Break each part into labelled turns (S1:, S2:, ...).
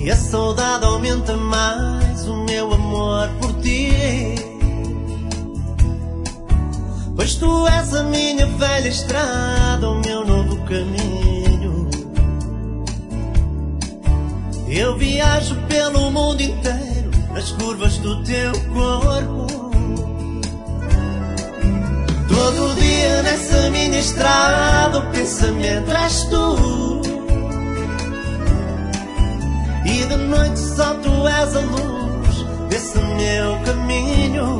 S1: E a saudade aumenta mais o meu amor por ti. Pois tu és a minha velha estrada, o meu novo caminho. Eu viajo pelo mundo inteiro, nas curvas do teu corpo. Todo dia nessa minha estrada o pensamento és tu. E de noite só tu és a luz desse meu caminho.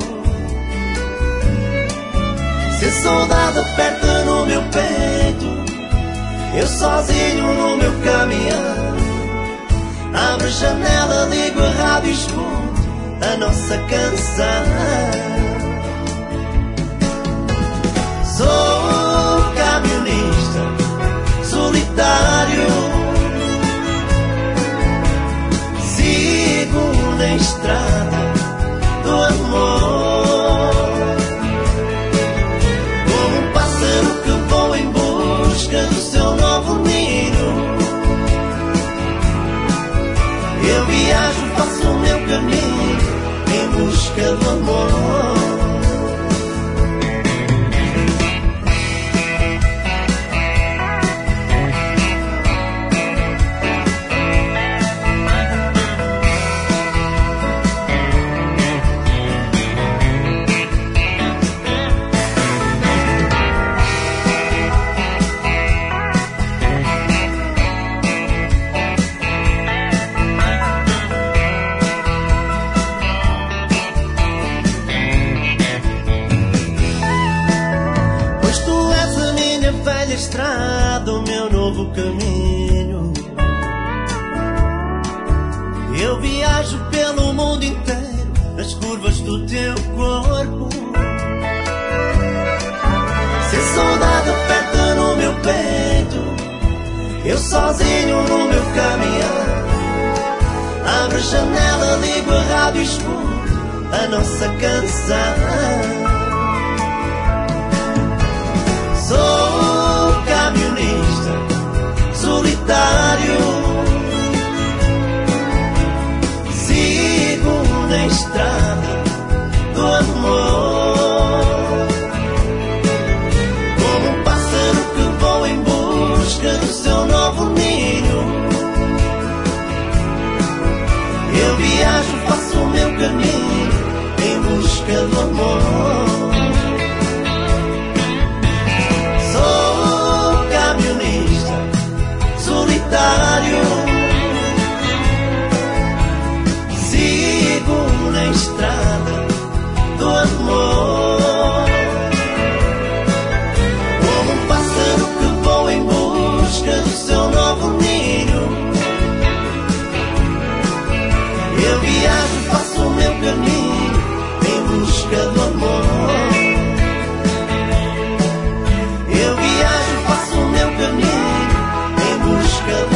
S1: Se a saudade aperta no meu peito, eu sozinho no meu caminhão, abro a janela, ligo a rádio e escuto a nossa canção. Sou camionista solitário, sigo na estrada do amor, como um pássaro que voa em busca do seu novo ninho. Eu viajo, faço o meu caminho em busca do amor. Estrada, o meu novo caminho. Eu viajo pelo mundo inteiro, nas curvas do teu corpo. Se a saudade aperta no meu peito, eu sozinho no meu caminhão, abro a janela, ligo a rádio e escuto a nossa canção. Sou camionista solitário, sigo na estrada do amor, como um pássaro que voa em busca do seu novo ninho. Eu viajo, faço o meu caminho em busca do amor. Sigo na estrada do amor, como um pássaro que voa em busca do seu novo ninho. Eu viajo, faço o meu caminho em busca do amor. Eu viajo, faço o meu caminho em busca do amor.